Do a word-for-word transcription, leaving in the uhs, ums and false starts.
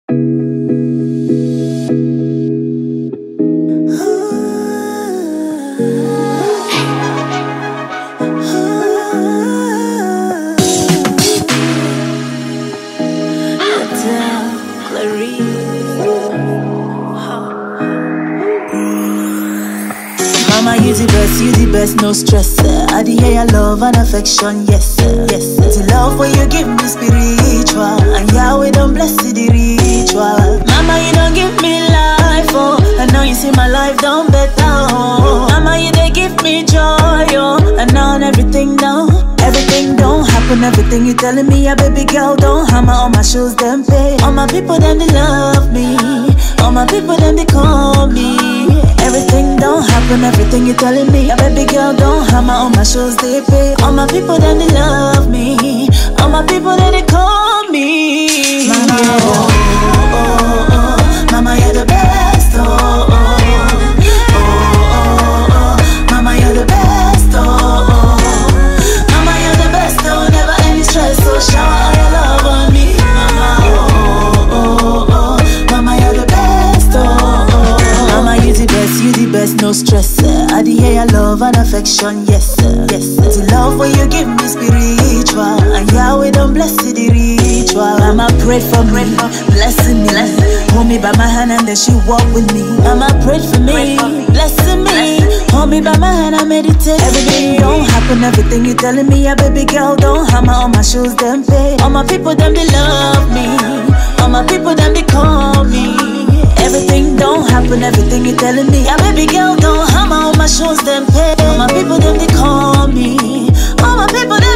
Mama, you the best, you the best, no stress. uh. I the hear your love and affection, yes, uh, yes. uh. The love when you give me spiritual, and Yahweh don't bless you the ritual. Mama, you don't give me life, oh, and now you see my life done better, oh. Mama, you they give me joy, oh, and now everything down, everything don't happen, everything you telling me, a baby girl don't hammer on my shoes, them pay. All my people, them they love me. All my people, them they call me. Everything don't happen, everything you telling me, a baby girl don't hammer on my shoes, they pay. All my people, them they love me. All my people, them they call me. Mama, oh, oh, oh, oh. Mama, you're the best, oh, oh, oh. Oh, oh, oh. Mama, you're the best, oh, oh, oh. Mama, you're the best, oh, never any stress, so shower your love on me. Mama, oh, oh, oh. Mama, you're the best, oh, oh, oh. Mama, you the best, you the best, no stress. uh. I the hear your love and affection, yes, uh, yes. uh. The love when you give me spiritual, and Yahweh don't bless you the ritual. Mama prayed for me, blessing me, hold me by my hand and then she walk with me. Mama prayed for me, blessing me, hold me by my hand and meditate. Everything don't happen, everything you telling me, a baby girl don't hammer on my shoes, them pay. All my people, them they love me. All my people, them they call me. Everything don't happen, everything you telling me, a baby girl don't hammer on my shoes, them pay. All my people, them they call me. All my people, them